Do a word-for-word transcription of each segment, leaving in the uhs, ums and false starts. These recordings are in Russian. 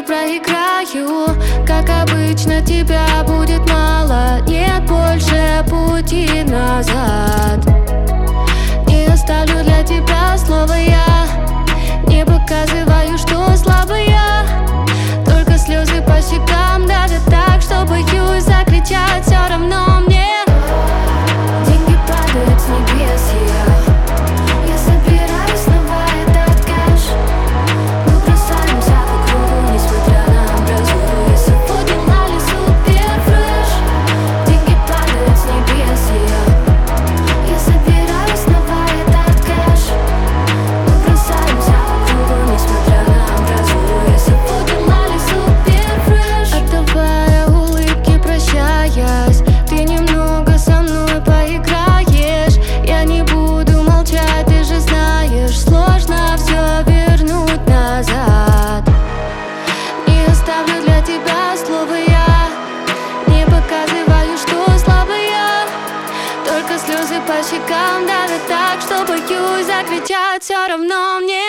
проиграю. Как обычно, тебя будет мало. Нет больше пути назад. Не оставлю для тебя слово я. Не показываю, что слабая. Только слезы по щекам давят так, что боюсь закричать. Все равно мне деньги падают с небес, я Я собираю снова этот кэш. Мы бросаемся по кругу, несмотря на амбразуру. Я сегодня ловлю супер фреш. Деньги падают с небес, я Я собираю снова этот кэш. Мы бросаемся по кругу, несмотря на амбразуру. Я сегодня ловлю супер фреш. Отдавая улыбки, прощаясь, ты немного со мной поиграешь. Я не буду молчать, ты же знаешь, сложно все вернуть назад. Не оставлю для тебя слово я. Не показываю, что слабая. Только слезы по щекам давят так, что боюсь закричать. Все равно мне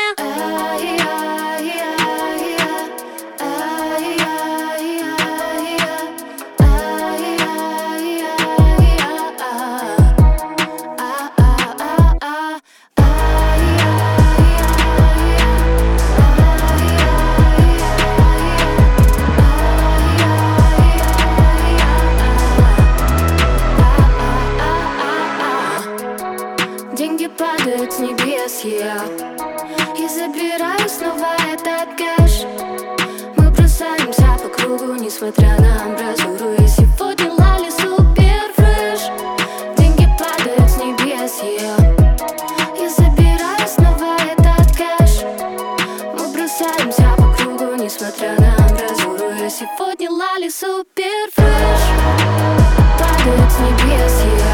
деньги падают с небес, я Я забираю снова этот кэш. Мы бросаемся по кругу, несмотря на амбразуру. Я сегодня ловлю супер фреш. Деньги падают с небес, я Я забираю снова этот кэш. Мы бросаемся по кругу, несмотря на амбразуру. Я сегодня ловлю супер фреш. Падают с небес, я